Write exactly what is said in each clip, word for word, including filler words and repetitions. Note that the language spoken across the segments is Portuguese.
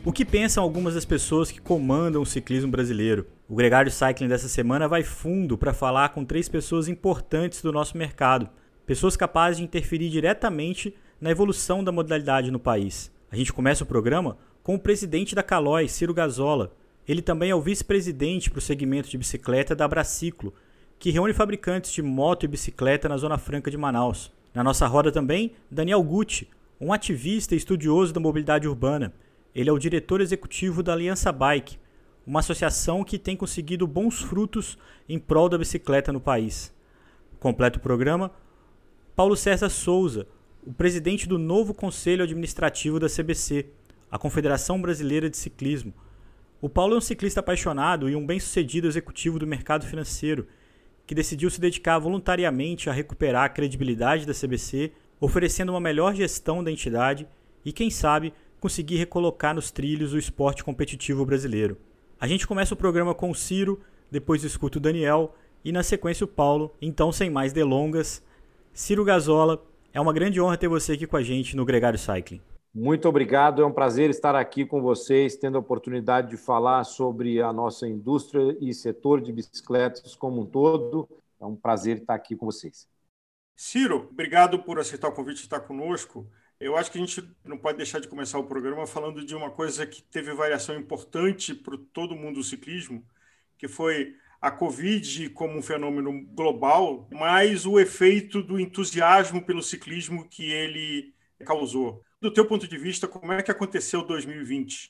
O que pensam algumas das pessoas que comandam o ciclismo brasileiro? O Gregário Cycling dessa semana vai fundo para falar com três pessoas importantes do nosso mercado. Pessoas capazes de interferir diretamente na evolução da modalidade no país. A gente começa o programa com o presidente da Caloi, Ciro Gazola. Ele também é o vice-presidente para o segmento de bicicleta da Abraciclo, que reúne fabricantes de moto e bicicleta na Zona Franca de Manaus. Na nossa roda também, Daniel Gucci, um ativista e estudioso da mobilidade urbana. Ele é o diretor executivo da Aliança Bike, uma associação que tem conseguido bons frutos em prol da bicicleta no país. Completa o programa, Paulo César Souza, o presidente do novo Conselho Administrativo da C B C, a Confederação Brasileira de Ciclismo. O Paulo é um ciclista apaixonado e um bem-sucedido executivo do mercado financeiro, que decidiu se dedicar voluntariamente a recuperar a credibilidade da C B C, oferecendo uma melhor gestão da entidade e, quem sabe, conseguir recolocar nos trilhos o esporte competitivo brasileiro. A gente começa o programa com o Ciro, depois escuta o Daniel e, na sequência, o Paulo. Então, sem mais delongas, Ciro Gazola, é uma grande honra ter você aqui com a gente no Gregário Cycling. Muito obrigado, é um prazer estar aqui com vocês, tendo a oportunidade de falar sobre a nossa indústria e setor de bicicletas como um todo. É um prazer estar aqui com vocês. Ciro, obrigado por aceitar o convite de estar conosco. Eu acho que a gente não pode deixar de começar o programa falando de uma coisa que teve variação importante para todo mundo do ciclismo, que foi a Covid como um fenômeno global, mas o efeito do entusiasmo pelo ciclismo que ele causou. Do teu ponto de vista, como é que aconteceu dois mil e vinte?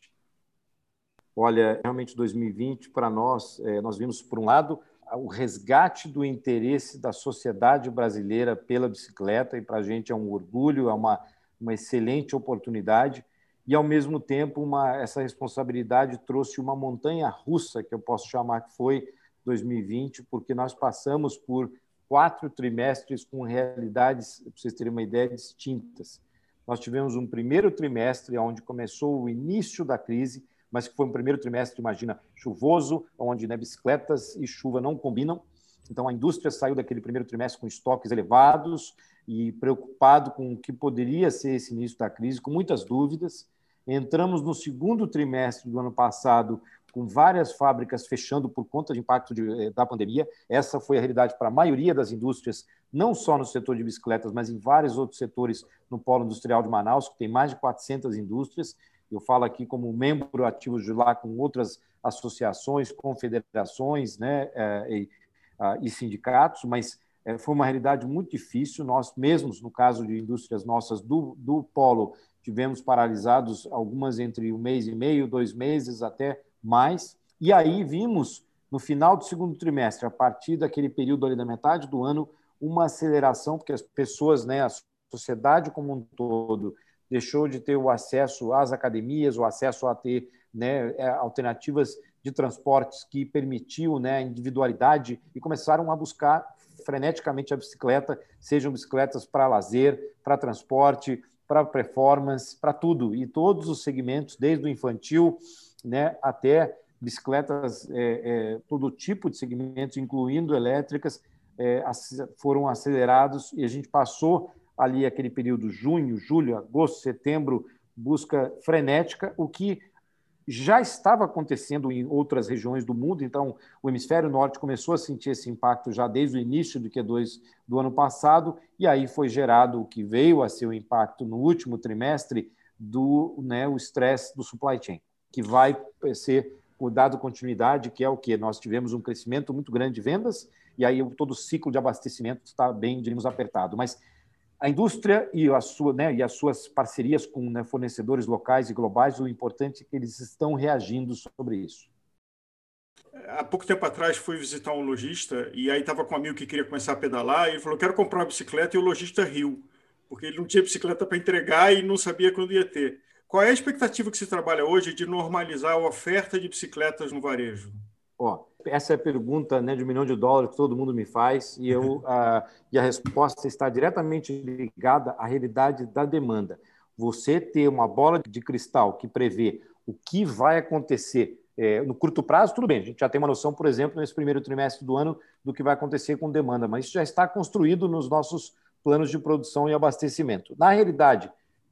Olha, realmente dois mil e vinte, para nós, nós vimos, por um lado, o resgate do interesse da sociedade brasileira pela bicicleta, e para a gente é um orgulho, é uma, uma excelente oportunidade, e, ao mesmo tempo, uma, essa responsabilidade trouxe uma montanha-russa, que eu posso chamar que foi dois mil e vinte, porque nós passamos por quatro trimestres com realidades, para vocês terem uma ideia, distintas. Nós tivemos um primeiro trimestre onde começou o início da crise, mas que foi um primeiro trimestre, imagina, chuvoso, onde né, bicicletas e chuva não combinam. Então, a indústria saiu daquele primeiro trimestre com estoques elevados e preocupado com o que poderia ser esse início da crise, com muitas dúvidas. Entramos no segundo trimestre do ano passado com várias fábricas fechando por conta de impacto de, da pandemia. Essa foi a realidade para a maioria das indústrias, não só no setor de bicicletas, mas em vários outros setores no Polo Industrial de Manaus, que tem mais de quatrocentas indústrias. Eu falo aqui como membro ativo de lá com outras associações, confederações né, e, e sindicatos, mas foi uma realidade muito difícil. Nós mesmos, no caso de indústrias nossas do, do Polo, tivemos paralisados algumas entre um mês e meio, dois meses, até mais. E aí vimos, no final do segundo trimestre, a partir daquele período ali da metade do ano, uma aceleração, porque as pessoas, né, a sociedade como um todo, deixou de ter o acesso às academias, o acesso a ter né, alternativas de transportes que permitiam né, a individualidade e começaram a buscar freneticamente a bicicleta, sejam bicicletas para lazer, para transporte, para performance, para tudo. E todos os segmentos, desde o infantil né, até bicicletas, é, é, todo tipo de segmentos, incluindo elétricas, é, foram acelerados e a gente passou ali aquele período junho, julho, agosto, setembro, busca frenética, o que já estava acontecendo em outras regiões do mundo. Então, o hemisfério norte começou a sentir esse impacto já desde o início do Q dois do ano passado, e aí foi gerado o que veio a ser o impacto no último trimestre do né, o estresse do supply chain, que vai ser dado continuidade, que é o que? Nós tivemos um crescimento muito grande de vendas, e aí todo o ciclo de abastecimento está bem, diríamos, apertado. Mas a indústria e, a sua, né, e as suas parcerias com né, fornecedores locais e globais, o importante é que eles estão reagindo sobre isso. Há pouco tempo atrás fui visitar um lojista e aí estava com um amigo que queria começar a pedalar e ele falou, quero comprar uma bicicleta, e o lojista riu, porque ele não tinha bicicleta para entregar e não sabia quando ia ter. Qual é a expectativa que se trabalha hoje de normalizar a oferta de bicicletas no varejo? Ó, essa é a pergunta né, de um milhão de dólares que todo mundo me faz e, eu, a, e a resposta está diretamente ligada à realidade da demanda. Você ter uma bola de cristal que prevê o que vai acontecer é, no curto prazo, tudo bem, a gente já tem uma noção, por exemplo, nesse primeiro trimestre do ano do que vai acontecer com demanda, mas isso já está construído nos nossos planos de produção e abastecimento. Na realidade,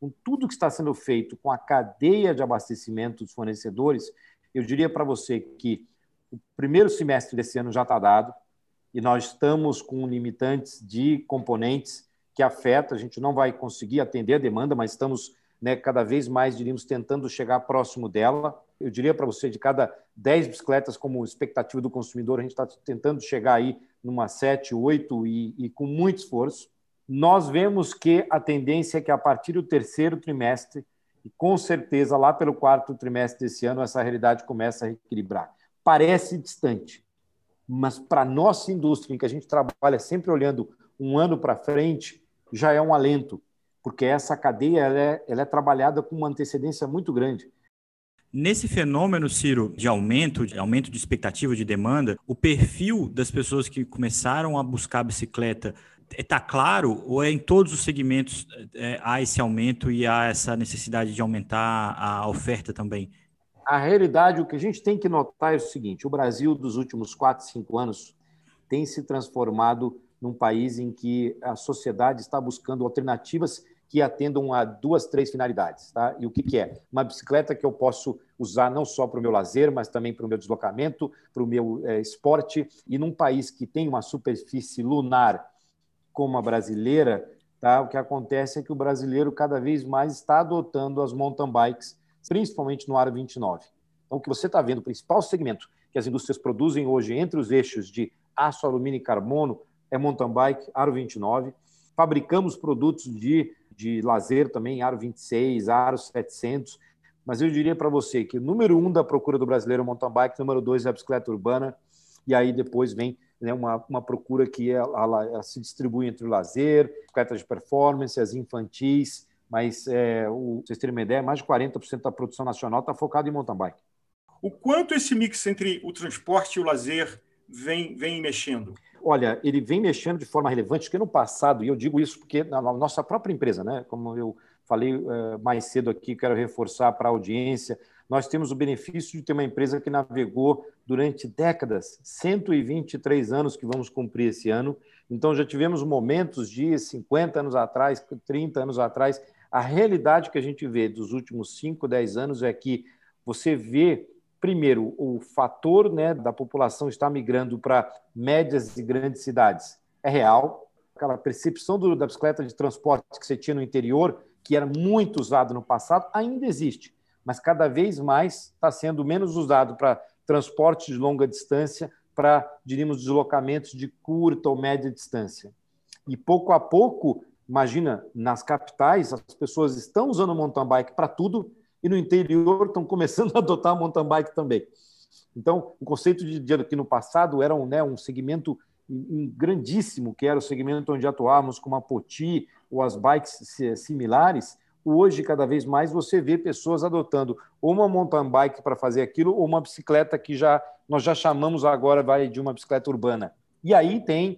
com tudo que está sendo feito com a cadeia de abastecimento dos fornecedores, eu diria para você que o primeiro semestre desse ano já está dado e nós estamos com limitantes de componentes que afetam, a gente não vai conseguir atender a demanda, mas estamos, né, cada vez mais, diríamos, tentando chegar próximo dela. Eu diria para você, de cada dez bicicletas como expectativa do consumidor, a gente está tentando chegar aí numa sete, oito e, e com muito esforço. Nós vemos que a tendência é que a partir do terceiro trimestre, e com certeza lá pelo quarto trimestre desse ano, essa realidade começa a reequilibrar. Parece distante, mas para a nossa indústria, em que a gente trabalha sempre olhando um ano para frente, já é um alento, porque essa cadeia ela é, ela é trabalhada com uma antecedência muito grande. Nesse fenômeno, Ciro, de aumento, de aumento de expectativa de demanda, o perfil das pessoas que começaram a buscar bicicleta está claro ou é em todos os segmentos é, há esse aumento e há essa necessidade de aumentar a oferta também? A realidade, o que a gente tem que notar é o seguinte, o Brasil dos últimos quatro, cinco anos tem se transformado num país em que a sociedade está buscando alternativas que atendam a duas, três finalidades. Tá? E o que, que é? Uma bicicleta que eu posso usar não só para o meu lazer, mas também para o meu deslocamento, para o meu é, esporte. E num país que tem uma superfície lunar como a brasileira, tá? O que acontece é que o brasileiro cada vez mais está adotando as mountain bikes, principalmente no Aro vinte e nove. Então, o que você está vendo, o principal segmento que as indústrias produzem hoje entre os eixos de aço, alumínio e carbono é mountain bike, Aro vinte e nove. Fabricamos produtos de de lazer também, Aro vinte e seis, Aro setecentos, mas eu diria para você que o número um da procura do brasileiro é o mountain bike, número dois é a bicicleta urbana, e aí depois vem, né, uma, uma procura que ela, ela, ela se distribui entre o lazer, bicicletas de performance, as infantis, mas, é, o, vocês terem uma ideia, mais de quarenta por cento da produção nacional está focada em mountain bike. O quanto esse mix entre o transporte e o lazer vem, vem mexendo? Olha, ele vem mexendo de forma relevante, porque no passado, e eu digo isso porque na nossa própria empresa, né, como eu falei uh, mais cedo aqui, quero reforçar para a audiência, nós temos o benefício de ter uma empresa que navegou durante décadas, cento e vinte e três anos que vamos cumprir esse ano, então já tivemos momentos de cinquenta anos atrás, trinta anos atrás. A realidade que a gente vê dos últimos cinco, dez anos é que você vê primeiro, o fator, né, da população estar migrando para médias e grandes cidades é real. Aquela percepção do, da bicicleta de transporte que você tinha no interior, que era muito usado no passado, ainda existe, mas cada vez mais está sendo menos usado para transporte de longa distância, para, diríamos, deslocamentos de curta ou média distância. E pouco a pouco, imagina, nas capitais, as pessoas estão usando o mountain bike para tudo, e no interior estão começando a adotar mountain bike também. Então, o conceito de, de que no passado era um, né, um segmento grandíssimo, que era o segmento onde atuávamos com a Poti ou as bikes similares, hoje, cada vez mais, você vê pessoas adotando ou uma mountain bike para fazer aquilo ou uma bicicleta que já, nós já chamamos agora vai de uma bicicleta urbana. E aí tem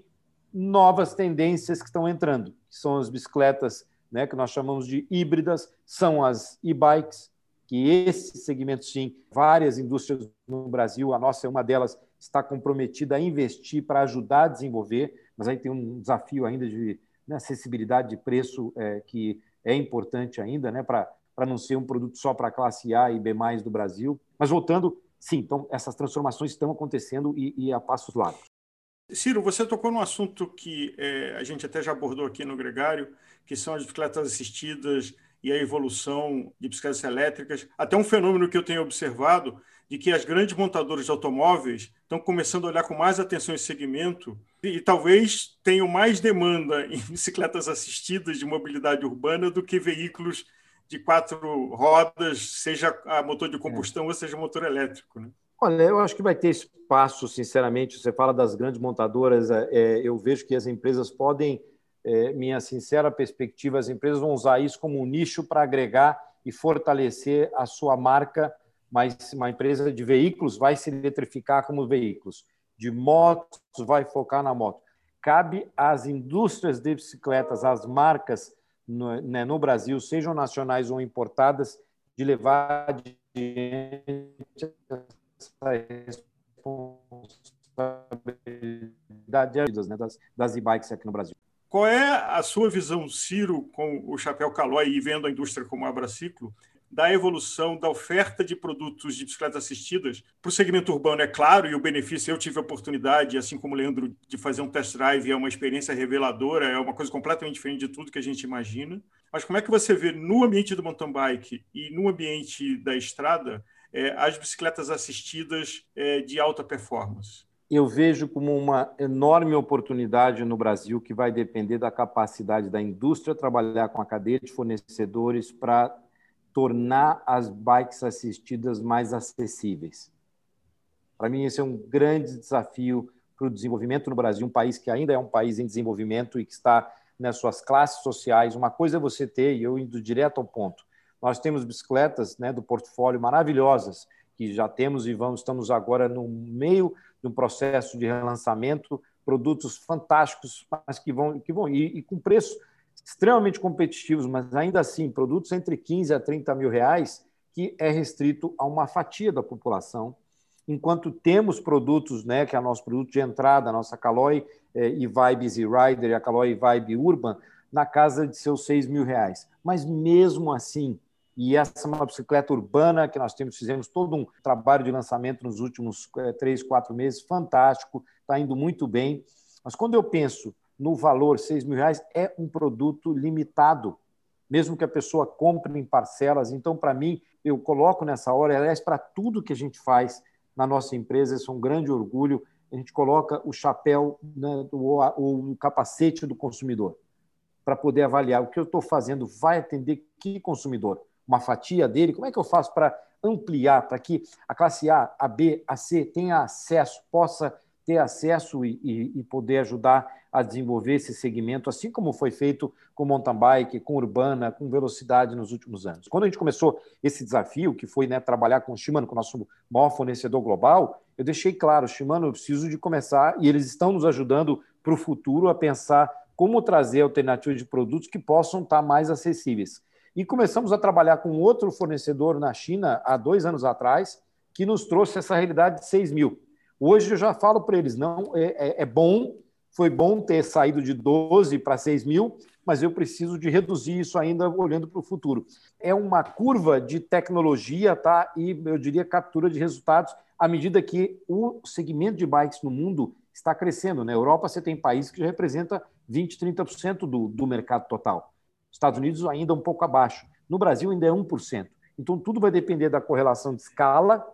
novas tendências que estão entrando, que são as bicicletas, né, que nós chamamos de híbridas, são as e-bikes, que esse segmento, sim, várias indústrias no Brasil, a nossa é uma delas, está comprometida a investir para ajudar a desenvolver, mas aí tem um desafio ainda de, né, acessibilidade de preço é, que é importante ainda, né, para não ser um produto só para a classe A e B mais do Brasil. Mas voltando, sim, então essas transformações estão acontecendo e, e a passos largos. Ciro, você tocou num assunto que é, a gente até já abordou aqui no Gregário, que são as bicicletas assistidas e a evolução de bicicletas elétricas. Até um fenômeno que eu tenho observado de que as grandes montadoras de automóveis estão começando a olhar com mais atenção esse segmento e, e talvez tenham mais demanda em bicicletas assistidas de mobilidade urbana do que veículos de quatro rodas, seja a motor de combustão é. ou seja motor elétrico, né? Olha, eu acho que vai ter espaço, sinceramente. Você fala das grandes montadoras, é, eu vejo que as empresas podem, é, minha sincera perspectiva, as empresas vão usar isso como um nicho para agregar e fortalecer a sua marca, mas uma empresa de veículos vai se eletrificar como veículos, de motos vai focar na moto. Cabe às indústrias de bicicletas, às marcas no, né, no Brasil, sejam nacionais ou importadas, de levar adiante essa responsabilidade né, das, das e-bikes aqui no Brasil. Qual é a sua visão, Ciro, com o chapéu Caloi e vendo a indústria como Abraciclo, da evolução da oferta de produtos de bicicletas assistidas para o segmento urbano, é claro, e o benefício, eu tive a oportunidade, assim como o Leandro, de fazer um test drive, é uma experiência reveladora, é uma coisa completamente diferente de tudo que a gente imagina. Mas como é que você vê no ambiente do mountain bike e no ambiente da estrada é, as bicicletas assistidas é, de alta performance? Eu vejo como uma enorme oportunidade no Brasil que vai depender da capacidade da indústria trabalhar com a cadeia de fornecedores para tornar as bikes assistidas mais acessíveis. Para mim, esse é um grande desafio para o desenvolvimento no Brasil, um país que ainda é um país em desenvolvimento e que está nas suas classes sociais. Uma coisa é você ter, e eu indo direto ao ponto, nós temos bicicletas, né, do portfólio maravilhosas, que já temos e vamos, estamos agora no meio de um processo de relançamento, produtos fantásticos, mas que vão, que vão e, e com preço extremamente competitivos, mas ainda assim, produtos entre quinze a trinta mil reais, que é restrito a uma fatia da população, enquanto temos produtos, né, que é o nosso produto de entrada, a nossa Caloi eh, e Vibe Easy Rider e a Caloi Vibe Urban, na casa de seus seis mil reais. Mas mesmo assim, e essa é uma bicicleta urbana que nós temos, fizemos todo um trabalho de lançamento nos últimos eh, três, quatro meses, fantástico, está indo muito bem. Mas quando eu penso no valor, seis mil reais, é um produto limitado, mesmo que a pessoa compre em parcelas. Então, para mim, eu coloco nessa hora, aliás, para tudo que a gente faz na nossa empresa, isso é um grande orgulho, a gente coloca o chapéu, né, o, o capacete do consumidor, para poder avaliar o que eu estou fazendo vai atender que consumidor, uma fatia dele, como é que eu faço para ampliar, para que a classe A, a B, a C tenha acesso, possa ter acesso e, e, e poder ajudar a desenvolver esse segmento, assim como foi feito com mountain bike, com urbana, com velocidade nos últimos anos. Quando a gente começou esse desafio, que foi, né, trabalhar com o Shimano, com o nosso maior fornecedor global, eu deixei claro, Shimano, eu preciso de começar, e eles estão nos ajudando para o futuro a pensar como trazer alternativas de produtos que possam estar mais acessíveis. E começamos a trabalhar com outro fornecedor na China, há dois anos atrás, que nos trouxe essa realidade de seis mil. Hoje eu já falo para eles, não, é, é bom, foi bom ter saído de doze para seis mil, mas eu preciso de reduzir isso ainda olhando para o futuro. É uma curva de tecnologia, tá? E eu diria captura de resultados à medida que o segmento de bikes no mundo está crescendo. Na Europa você tem países que já representam vinte, trinta por cento do, do mercado total. Estados Unidos ainda um pouco abaixo. No Brasil ainda é um por cento. Então tudo vai depender da correlação de escala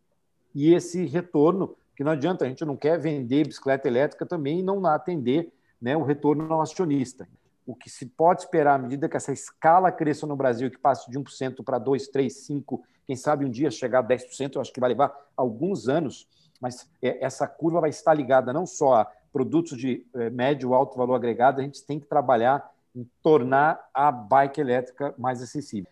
e esse retorno, que não adianta, a gente não quer vender bicicleta elétrica também e não atender, né, o retorno ao acionista. O que se pode esperar à medida que essa escala cresça no Brasil, que passe de um por cento para dois, três, cinco, quem sabe um dia chegar a dez por cento, eu acho que vai levar alguns anos, mas essa curva vai estar ligada não só a produtos de médio e alto valor agregado, a gente tem que trabalhar em tornar a bike elétrica mais acessível.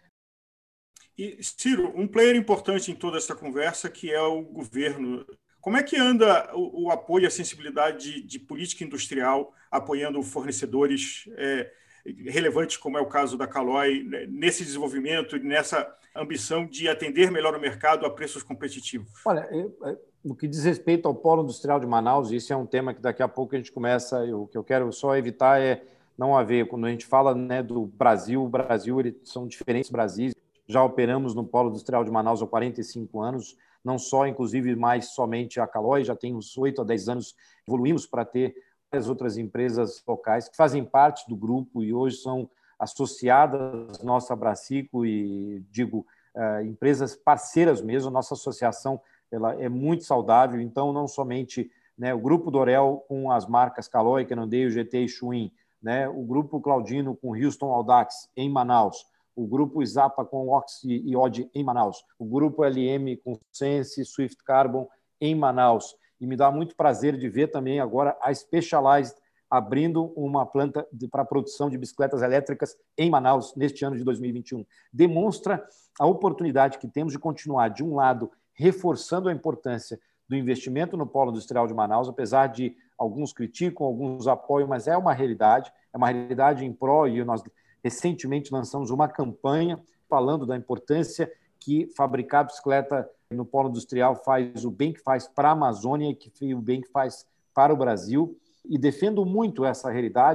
E, Ciro, um player importante em toda essa conversa que é o governo. Como é que anda o, o apoio e a sensibilidade de, de política industrial apoiando fornecedores é, relevantes, como é o caso da Caloi, nesse desenvolvimento e nessa ambição de atender melhor o mercado a preços competitivos? Olha, no que diz respeito ao Polo Industrial de Manaus, isso é um tema que daqui a pouco a gente começa, o que eu quero só evitar é não haver, quando a gente fala, né, do Brasil, o Brasil, eles são diferentes Brasis, já operamos no Polo Industrial de Manaus há quarenta e cinco anos, não só, inclusive, mais somente a Caloi, já tem uns oito a dez anos, evoluímos para ter várias outras empresas locais que fazem parte do grupo e hoje são associadas nossa Abraciclo e, digo, uh, empresas parceiras mesmo, nossa associação ela é muito saudável, então não somente, né, o Grupo Dorel com as marcas Caloi, Cannondale, G T e Schwinn, né, o Grupo Claudino com Houston Audax em Manaus, o Grupo Izapa com Oxy e Odd em Manaus, o Grupo L M com Sense, Swift Carbon em Manaus. E me dá muito prazer de ver também agora a Specialized abrindo uma planta para a produção de bicicletas elétricas em Manaus neste ano de dois mil e vinte e um. Demonstra a oportunidade que temos de continuar, de um lado, reforçando a importância do investimento no Polo Industrial de Manaus, apesar de alguns criticam, alguns apoiam, mas é uma realidade, é uma realidade em pró, e nós recentemente lançamos uma campanha falando da importância que fabricar bicicleta no polo industrial faz o bem que faz para a Amazônia e que o bem que faz para o Brasil. E defendo muito essa realidade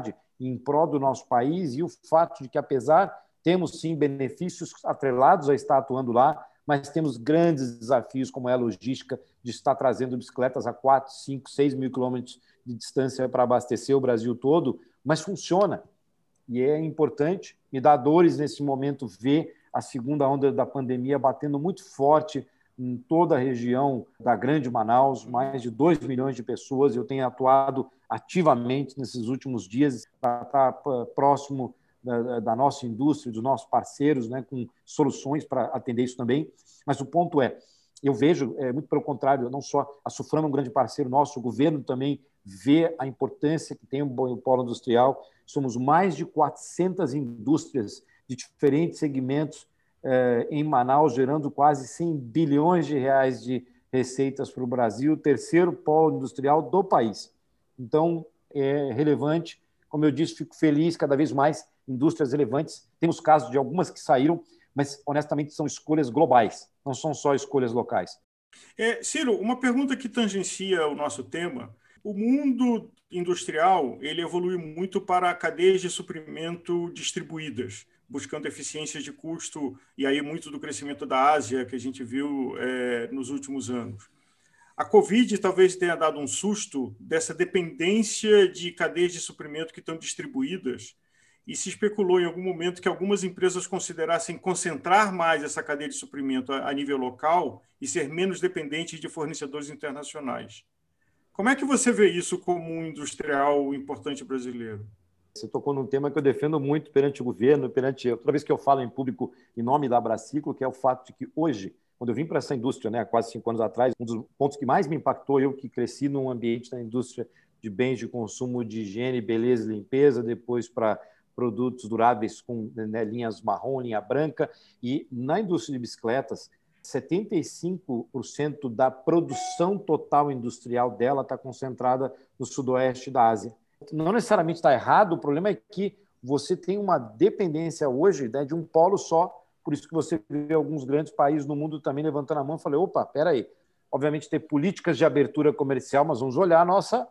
em prol do nosso país e o fato de que, apesar, temos sim benefícios atrelados a estar atuando lá, mas temos grandes desafios, como é a logística de estar trazendo bicicletas a quatro, cinco, seis mil quilômetros de distância para abastecer o Brasil todo, mas funciona. E é importante, me dá dores nesse momento ver a segunda onda da pandemia batendo muito forte em toda a região da Grande Manaus, mais de dois milhões de pessoas. Eu tenho atuado ativamente nesses últimos dias para estar próximo da, da nossa indústria, dos nossos parceiros, né, com soluções para atender isso também. Mas o ponto é, eu vejo, é, muito pelo contrário, não só a Suframa é um grande parceiro nosso, o governo também vê a importância que tem o polo industrial. Somos mais de quatrocentas indústrias de diferentes segmentos eh, em Manaus, gerando quase cem bilhões de reais de receitas para o Brasil, o terceiro polo industrial do país. Então, é relevante. Como eu disse, fico feliz, cada vez mais indústrias relevantes. Temos casos de algumas que saíram, mas, honestamente, são escolhas globais, não são só escolhas locais. É, Ciro, uma pergunta que tangencia o nosso tema. O mundo industrial ele evolui muito para cadeias de suprimento distribuídas, buscando eficiências de custo, e aí muito do crescimento da Ásia que a gente viu é, nos últimos anos. A Covid talvez tenha dado um susto dessa dependência de cadeias de suprimento que estão distribuídas, e se especulou em algum momento que algumas empresas considerassem concentrar mais essa cadeia de suprimento a, a nível local e ser menos dependentes de fornecedores internacionais. Como é que você vê isso como um industrial importante brasileiro? Você tocou num tema que eu defendo muito perante o governo, perante toda vez que eu falo em público em nome da Abraciclo, que é o fato de que hoje, quando eu vim para essa indústria, né, há quase cinco anos atrás, um dos pontos que mais me impactou, eu que cresci num ambiente da indústria de bens de consumo de higiene, beleza e limpeza, depois para produtos duráveis com, né, linhas marrom, linha branca, e na indústria de bicicletas, setenta e cinco por cento da produção total industrial dela está concentrada no sudoeste da Ásia. Não necessariamente está errado, o problema é que você tem uma dependência hoje, né, de um polo só, por isso que você vê alguns grandes países no mundo também levantando a mão e falando, opa, peraí, obviamente ter políticas de abertura comercial, mas vamos olhar a nossa,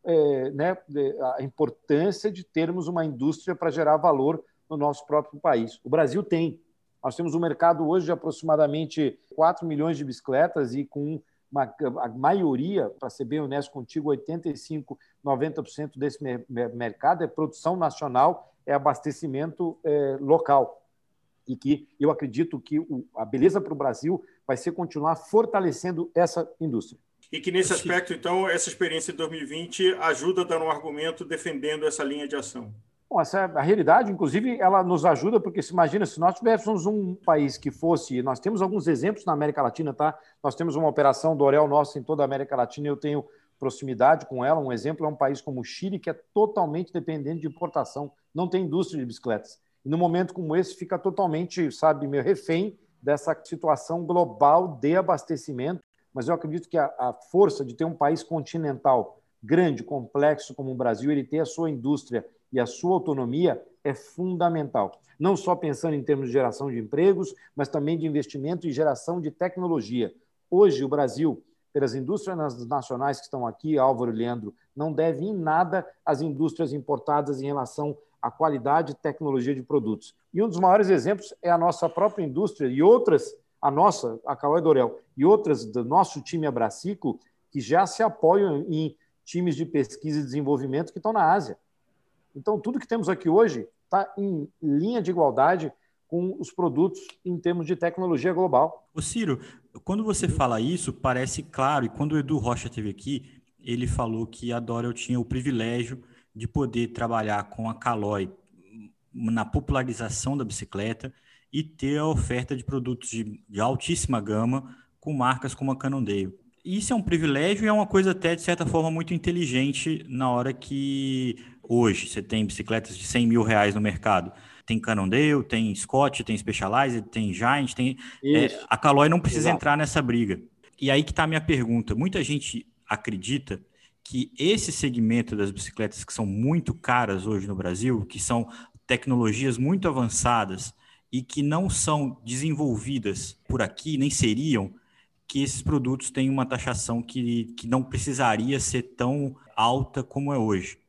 é, né, a importância de termos uma indústria para gerar valor no nosso próprio país. O Brasil tem. Nós temos um mercado hoje de aproximadamente quatro milhões de bicicletas e com uma, a maioria, para ser bem honesto contigo, oitenta e cinco, noventa por cento desse mercado é produção nacional, é abastecimento é, local. E que eu acredito que o, a beleza para o Brasil vai ser continuar fortalecendo essa indústria. E que nesse aspecto, então, essa experiência de dois mil e vinte ajuda a dar um argumento defendendo essa linha de ação. Bom, essa, a realidade, inclusive, ela nos ajuda, porque se imagina, se nós tivéssemos um país que fosse... Nós temos alguns exemplos na América Latina, tá? Nós temos uma operação do Orel nossa em toda a América Latina, eu tenho proximidade com ela. Um exemplo é um país como o Chile, que é totalmente dependente de importação, não tem indústria de bicicletas. E num momento como esse, fica totalmente, sabe, meio refém dessa situação global de abastecimento. Mas eu acredito que a, a força de ter um país continental grande, complexo como o Brasil, ele ter a sua indústria e a sua autonomia é fundamental. Não só pensando em termos de geração de empregos, mas também de investimento e geração de tecnologia. Hoje, o Brasil, pelas indústrias nacionais que estão aqui, Álvaro e Leandro, não deve em nada às indústrias importadas em relação à qualidade e tecnologia de produtos. E um dos maiores exemplos é a nossa própria indústria e outras, a nossa, a Calói Dorel, e outras do nosso time Abraciclo, que já se apoiam em times de pesquisa e desenvolvimento que estão na Ásia. Então, tudo que temos aqui hoje está em linha de igualdade com os produtos em termos de tecnologia global. Ô Ciro, quando você fala isso, parece claro, e quando o Edu Rocha esteve aqui, ele falou que a Dorel tinha o privilégio de poder trabalhar com a Calói na popularização da bicicleta e ter a oferta de produtos de, de altíssima gama com marcas como a Cannondale. Isso é um privilégio e é uma coisa até, de certa forma, muito inteligente na hora que hoje você tem bicicletas de cem mil reais no mercado. Tem Cannondale, tem Scott, tem Specialized, tem Giant, tem... É, a Calói não precisa Exato. entrar nessa briga. E aí que está a minha pergunta. Muita gente acredita que esse segmento das bicicletas que são muito caras hoje no Brasil, que são tecnologias muito avançadas e que não são desenvolvidas por aqui, nem seriam, que esses produtos têm uma taxação que, que não precisaria ser tão alta como é hoje.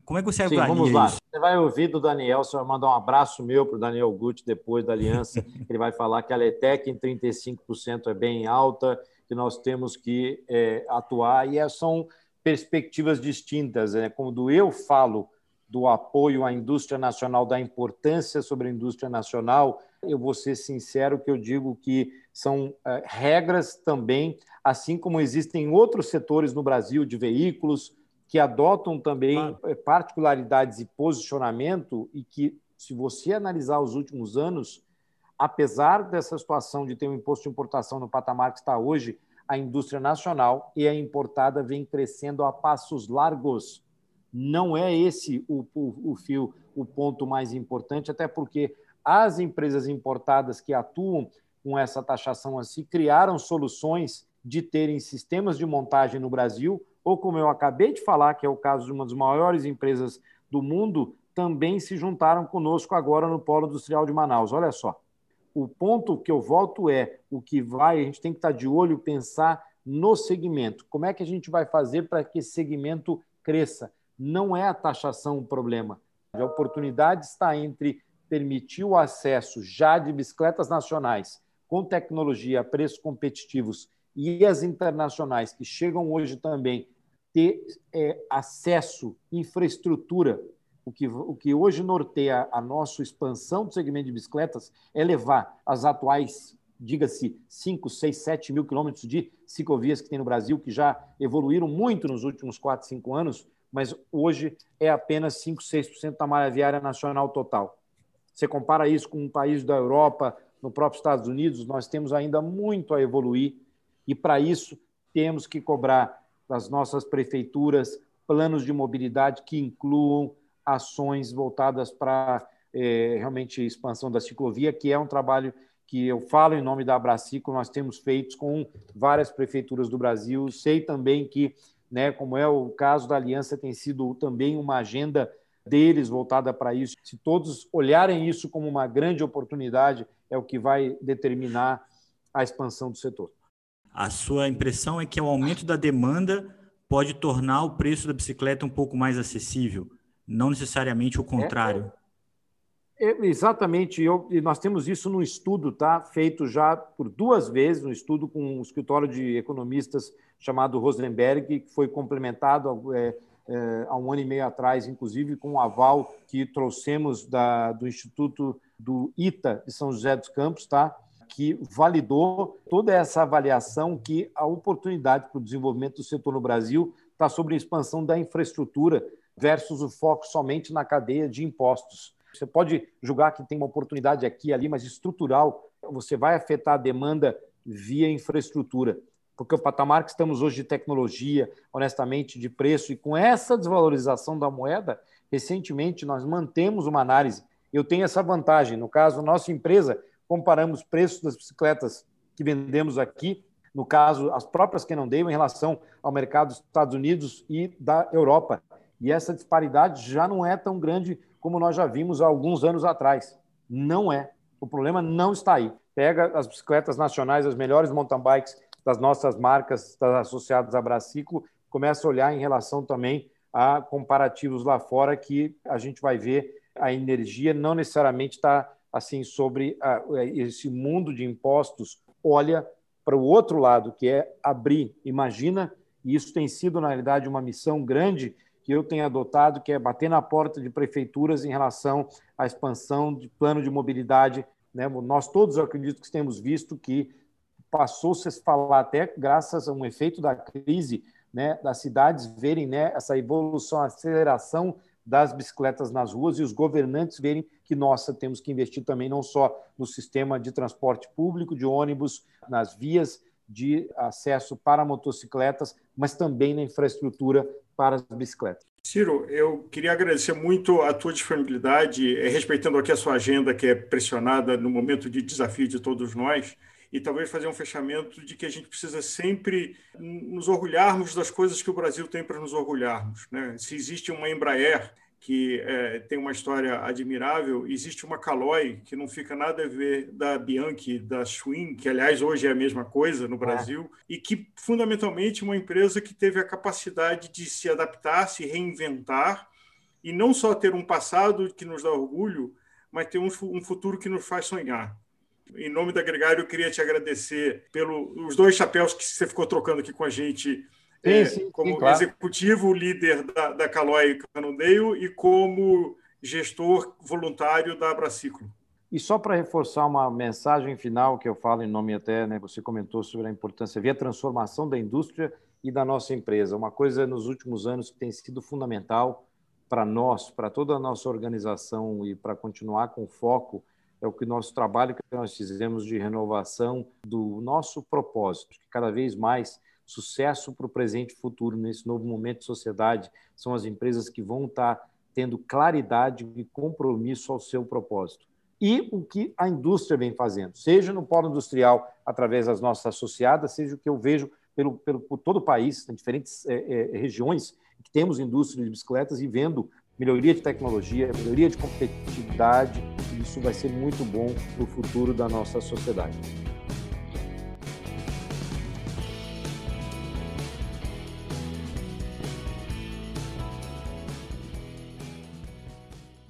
Como é que você Sim, avalia vamos lá. isso? Você vai ouvir do Daniel, você vai mandar um abraço meu para o Daniel Gucci depois da aliança. Ele vai falar que a Letec em trinta e cinco por cento é bem alta, que nós temos que é, atuar, e são perspectivas distintas. Né? Quando eu falo do apoio à indústria nacional, da importância sobre a indústria nacional, eu vou ser sincero que eu digo que são é, regras também, assim como existem outros setores no Brasil de veículos, que adotam também claro. particularidades e posicionamento e que, se você analisar os últimos anos, apesar dessa situação de ter um imposto de importação no patamar que está hoje, a indústria nacional e a importada vem crescendo a passos largos. Não é esse o, o, o fio, o ponto mais importante, até porque as empresas importadas que atuam com essa taxação assim criaram soluções de terem sistemas de montagem no Brasil, ou como eu acabei de falar, que é o caso de uma das maiores empresas do mundo, também se juntaram conosco agora no Polo Industrial de Manaus. Olha só, o ponto que eu volto é o que vai, a gente tem que estar de olho, pensar no segmento. Como é que a gente vai fazer para que esse segmento cresça? Não é a taxação o problema. A oportunidade está entre permitir o acesso já de bicicletas nacionais com tecnologia a preços competitivos e as internacionais que chegam hoje também ter é, acesso, infraestrutura. O que, o que hoje norteia a nossa expansão do segmento de bicicletas é levar as atuais, diga-se, cinco, seis, sete mil quilômetros de ciclovias que tem no Brasil, que já evoluíram muito nos últimos quatro, cinco anos, mas hoje é apenas cinco, seis por cento da malha viária nacional total. Você compara isso com um país da Europa, no próprio Estados Unidos, nós temos ainda muito a evoluir e, para isso, temos que cobrar das nossas prefeituras planos de mobilidade que incluam ações voltadas para é, realmente expansão da ciclovia, que é um trabalho que eu falo em nome da Abraciclo, nós temos feito com várias prefeituras do Brasil. Sei também que, né, como é o caso da Aliança, tem sido também uma agenda deles voltada para isso. Se todos olharem isso como uma grande oportunidade, é o que vai determinar a expansão do setor. A sua impressão é que o aumento da demanda pode tornar o preço da bicicleta um pouco mais acessível, não necessariamente o contrário. É, é, exatamente, eu, e nós temos isso no estudo, tá? Feito já por duas vezes, um estudo com um escritório de economistas chamado Rosenberg, que foi complementado é, é, há um ano e meio atrás, inclusive com um aval que trouxemos da, do Instituto do I T A de São José dos Campos, tá? Que validou toda essa avaliação que a oportunidade para o desenvolvimento do setor no Brasil está sobre a expansão da infraestrutura versus o foco somente na cadeia de impostos. Você pode julgar que tem uma oportunidade aqui e ali, mas estrutural, você vai afetar a demanda via infraestrutura. Porque o patamar que estamos hoje de tecnologia, honestamente, de preço, e com essa desvalorização da moeda, recentemente nós mantemos uma análise. Eu tenho essa vantagem. No caso, nossa empresa, comparamos preços das bicicletas que vendemos aqui, no caso, as próprias que não deu, em relação ao mercado dos Estados Unidos e da Europa. E essa disparidade já não é tão grande como nós já vimos há alguns anos atrás. Não é. O problema não está aí. Pega as bicicletas nacionais, as melhores mountain bikes das nossas marcas das associadas à Abraciclo, começa a olhar em relação também a comparativos lá fora, que a gente vai ver a energia não necessariamente está assim sobre a, esse mundo de impostos. Olha para o outro lado, que é abrir. Imagina, e isso tem sido, na realidade, uma missão grande que eu tenho adotado, que é bater na porta de prefeituras em relação à expansão de plano de mobilidade. Né? Nós todos, eu acredito que temos visto que passou-se a se falar, até graças a um efeito da crise, né, das cidades verem, né, essa evolução, a aceleração das bicicletas nas ruas e os governantes verem que, nossa, temos que investir também não só no sistema de transporte público, de ônibus, nas vias de acesso para motocicletas, mas também na infraestrutura para as bicicletas. Ciro, eu queria agradecer muito a tua disponibilidade, respeitando aqui a sua agenda, que é pressionada no momento de desafio de todos nós, e talvez fazer um fechamento de que a gente precisa sempre nos orgulharmos das coisas que o Brasil tem para nos orgulharmos, né? Se existe uma Embraer, que é, tem uma história admirável, existe uma Caloi, que não fica nada a ver da Bianchi, da Schwinn, que, aliás, hoje é a mesma coisa no Brasil, é. E que, fundamentalmente, uma empresa que teve a capacidade de se adaptar, se reinventar e não só ter um passado que nos dá orgulho, mas ter um, um futuro que nos faz sonhar. Em nome da Gregário, eu queria te agradecer pelos dois chapéus que você ficou trocando aqui com a gente, sim, é, sim, como sim, claro. Executivo líder da, da Caloi Cannondale e como gestor voluntário da Abraciclo. E só para reforçar uma mensagem final que eu falo em nome até, né, você comentou sobre a importância de ver a transformação da indústria e da nossa empresa. Uma coisa nos últimos anos que tem sido fundamental para nós, para toda a nossa organização e para continuar com foco, é o que nosso trabalho que nós fizemos de renovação do nosso propósito, que cada vez mais sucesso para o presente e futuro nesse novo momento de sociedade são as empresas que vão estar tendo claridade e compromisso ao seu propósito. E o que a indústria vem fazendo, seja no polo industrial, através das nossas associadas, seja o que eu vejo pelo, pelo, por todo o país, em diferentes é, é, regiões, que temos indústria de bicicletas e vendo melhoria de tecnologia, melhoria de competitividade, e isso vai ser muito bom para o futuro da nossa sociedade.